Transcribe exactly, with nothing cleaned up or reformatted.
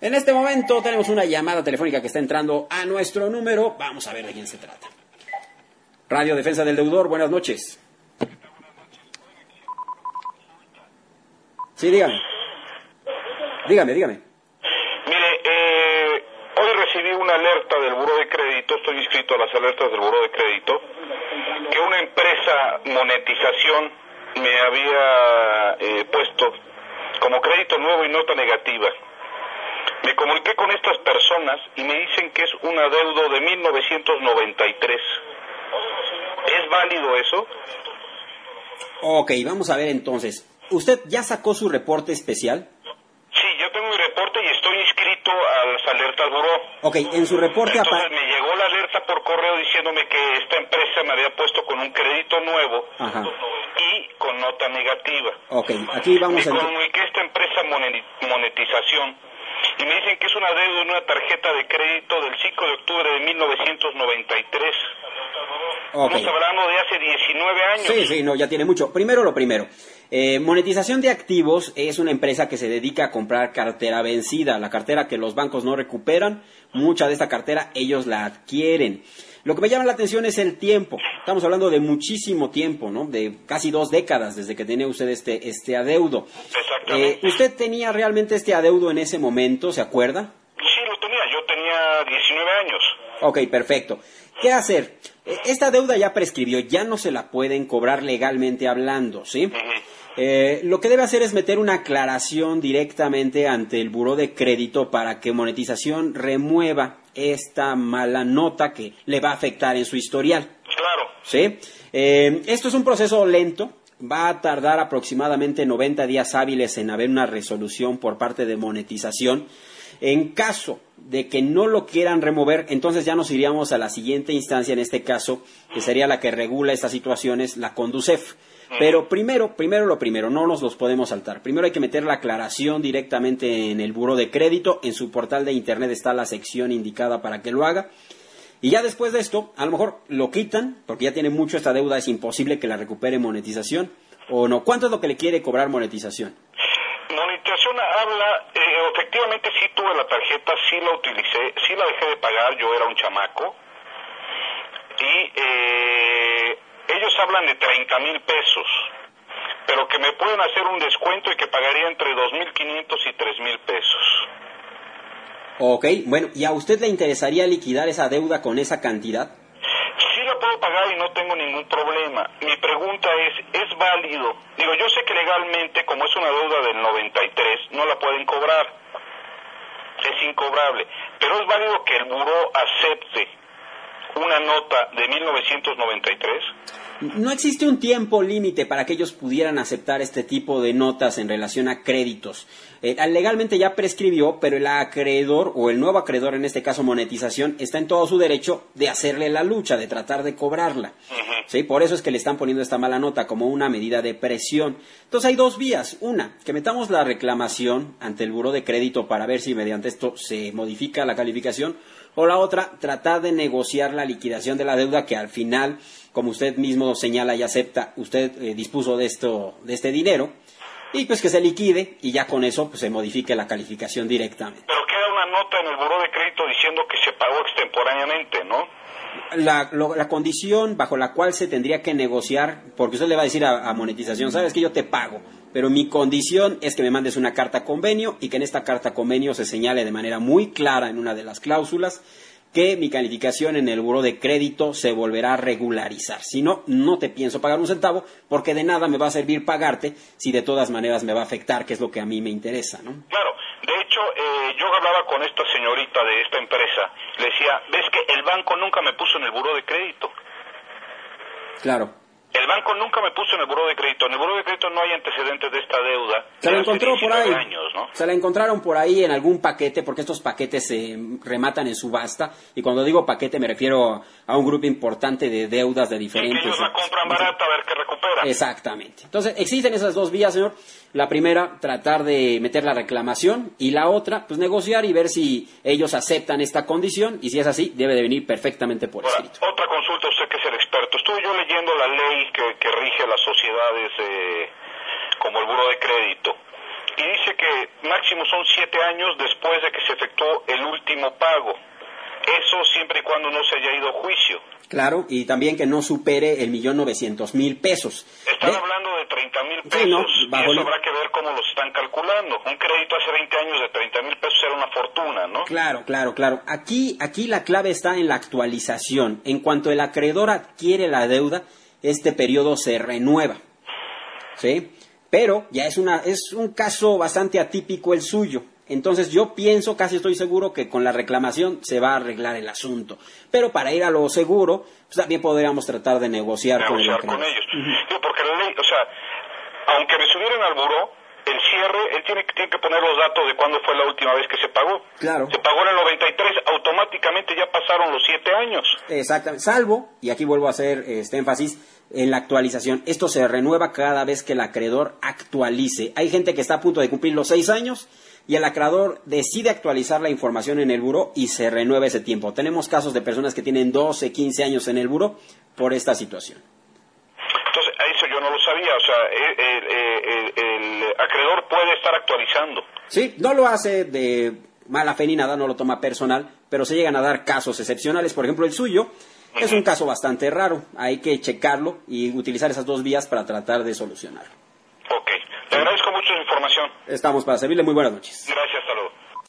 En este momento tenemos una llamada telefónica que está entrando a nuestro número. Vamos a ver de quién se trata. Radio Defensa del Deudor, buenas noches. Sí, dígame. Dígame, dígame. Mire, eh, hoy recibí una alerta del Buró de Crédito, estoy inscrito a las alertas del Buró de Crédito, que una empresa monetización me había eh, puesto como crédito nuevo y nota negativa. Me comuniqué con estas personas y me dicen que es un adeudo de mil novecientos noventa y tres. ¿Es válido eso? Ok, vamos a ver entonces. ¿Usted ya sacó su reporte especial? Sí, yo tengo mi reporte y estoy inscrito a las alertas buró. Ok, en su reporte... Entonces me llegó la alerta por correo diciéndome que esta empresa me había puesto con un crédito nuevo. Ajá. Y con nota negativa. Ok, aquí vamos me a... Me comuniqué a esta empresa monetización y me dicen que es una deuda en una tarjeta de crédito del cinco de octubre de mil novecientos noventa y tres. Okay. Estamos hablando de hace diecinueve años. Sí, sí, no, ya tiene mucho. Primero lo primero. Eh, monetización de activos es una empresa que se dedica a comprar cartera vencida, la cartera que los bancos no recuperan, mucha de esta cartera ellos la adquieren. Lo que me llama la atención es el tiempo. Estamos hablando de muchísimo tiempo, ¿no? De casi dos décadas desde que tenía usted este, este adeudo. Exactamente. Eh, ¿Usted tenía realmente este adeudo en ese momento, se acuerda? Sí, lo tenía. Yo tenía diecinueve años. Ok, perfecto. ¿Qué hacer? Esta deuda ya prescribió, ya no se la pueden cobrar legalmente hablando, ¿sí? Uh-huh. Eh, lo que debe hacer es meter una aclaración directamente ante el Buró de Crédito para que Monetización remueva esta mala nota que le va a afectar en su historial. Claro. ¿Sí? Eh, esto es un proceso lento, va a tardar aproximadamente noventa días hábiles en haber una resolución por parte de Monetización. En caso de que no lo quieran remover, entonces ya nos iríamos a la siguiente instancia, en este caso, que sería la que regula estas situaciones, la Conducef. Pero primero, primero lo primero, no nos los podemos saltar. Primero hay que meter la aclaración directamente en el Buró de Crédito. En su portal de internet está la sección indicada para que lo haga. Y ya después de esto, a lo mejor lo quitan, porque ya tiene mucho esta deuda, es imposible que la recupere Monetización. ¿O no? ¿Cuánto es lo que le quiere cobrar Monetización? Monetización habla, eh, efectivamente sí tuve la tarjeta, sí la utilicé, sí la dejé de pagar, yo era un chamaco. Y... Eh, ellos hablan de treinta mil pesos, pero que me pueden hacer un descuento y que pagaría entre dos mil quinientos y tres mil pesos. Ok, bueno, ¿y a usted le interesaría liquidar esa deuda con esa cantidad? Sí la puedo pagar y no tengo ningún problema. Mi pregunta es, ¿es válido? Digo, yo sé que legalmente, como es una deuda del noventa y tres, no la pueden cobrar. Es incobrable. Pero ¿es válido que el buró acepte una nota de mil novecientos noventa y tres? No existe un tiempo límite para que ellos pudieran aceptar este tipo de notas en relación a créditos. Eh, legalmente ya prescribió, pero el acreedor, o el nuevo acreedor, en este caso Monetización, está en todo su derecho de hacerle la lucha, de tratar de cobrarla. Uh-huh. ¿Sí? Por eso es que le están poniendo esta mala nota como una medida de presión. Entonces hay dos vías. Una, que metamos la reclamación ante el Buró de Crédito para ver si mediante esto se modifica la calificación. O la otra, tratar de negociar la liquidación de la deuda que al final, como usted mismo señala y acepta, usted eh, dispuso de esto, de este dinero, y pues que se liquide y ya con eso pues se modifique la calificación directamente. Pero queda una nota en el Buró de Crédito diciendo que se pagó extemporáneamente, ¿no? La, lo, la condición bajo la cual se tendría que negociar, porque usted le va a decir a, a Monetización, sabes que yo te pago, pero mi condición es que me mandes una carta convenio y que en esta carta convenio se señale de manera muy clara en una de las cláusulas que mi calificación en el Buró de Crédito se volverá a regularizar. Si no, no te pienso pagar un centavo, porque de nada me va a servir pagarte si de todas maneras me va a afectar, que es lo que a mí me interesa, ¿no? Claro, de hecho, eh, yo hablaba con esta señorita de esta empresa, le decía, ves que el banco nunca me puso en el Buró de Crédito. Claro. El banco nunca me puso en el Buró de Crédito. En el Buró de Crédito no hay antecedentes de esta deuda. Se la encontró por ahí. Años, ¿no? Se la encontraron por ahí en algún paquete, porque estos paquetes se rematan en subasta. Y cuando digo paquete me refiero a un grupo importante de deudas de diferentes... Y que ellos la compran barata a ver qué recuperan. Exactamente. Entonces, existen esas dos vías, señor. La primera, tratar de meter la reclamación. Y la otra, pues negociar y ver si ellos aceptan esta condición. Y si es así, debe de venir perfectamente por Ahora, escrito. Otra consulta, usted que es el experto. Estuve yo leyendo la ley que, que rige las sociedades eh, como el Buró de Crédito. y dice que máximo son siete años después de que se efectuó el último pago. Eso siempre y cuando no se haya ido a juicio. Claro, y también que no supere el millón novecientos mil pesos. Están ¿Eh? hablando de treinta mil pesos, sí, no, y bajo eso el... habrá que ver cómo los están calculando. Un crédito hace veinte años de treinta mil pesos era una fortuna, ¿no? Claro, claro, claro. Aquí, aquí la clave está en la actualización. En cuanto el acreedor adquiere la deuda, este periodo se renueva, ¿sí? Pero ya es, una, es un caso bastante atípico el suyo. Entonces yo pienso, casi estoy seguro, que con la reclamación se va a arreglar el asunto. Pero para ir a lo seguro, pues también podríamos tratar de negociar, negociar con, el con ellos. Uh-huh. Digo, porque la ley, o sea, aunque me subieran al buró, el cierre, él tiene, tiene que poner los datos de cuándo fue la última vez que se pagó. Claro. Se pagó en el noventa y tres, automáticamente ya pasaron los siete años. Exactamente, salvo, y aquí vuelvo a hacer este énfasis, en la actualización. Esto se renueva cada vez que el acreedor actualice. Hay gente que está a punto de cumplir los seis años y el acreedor decide actualizar la información en el buró y se renueva ese tiempo. Tenemos casos de personas que tienen doce, quince años en el buró por esta situación. Entonces, a eso yo no lo sabía. O sea, el, el, el, el acreedor puede estar actualizando. Sí, no lo hace de mala fe ni nada, no lo toma personal, pero se llegan a dar casos excepcionales. Por ejemplo, el suyo es un caso bastante raro. Hay que checarlo y utilizar esas dos vías para tratar de solucionarlo. Ok. Le agradezco mucho su información. Estamos para servirle. Muy buenas noches. Gracias.